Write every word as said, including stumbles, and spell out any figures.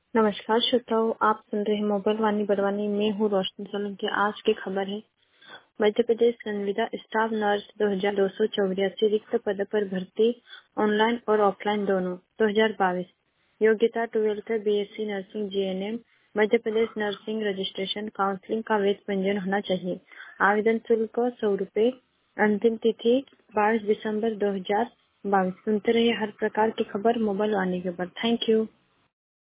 नमस्कार श्रोताओं, आप सुन रहे हैं मोबाइल वाणी बड़वानी। मैं हूँ रोशनी सोलंकी। आज की खबर है, मध्य प्रदेश संविदा स्टाफ नर्स दो हजार दो सौ चौरासी रिक्त पद पर भर्ती, ऑनलाइन और ऑफलाइन दोनों। दो हजार बाईस योग्यता twelfth BSc nursing GNM. Madhya Pradesh nursing registration counselling का वेद पंजीयन होना चाहिए। आवेदन शुल्क सौ रूपए। अंतिम तिथि बाईस दिसंबर दो हजार बाईस। सुनते रहिए हर प्रकार की खबर मोबाइल वाणी के ऊपर। Thank you.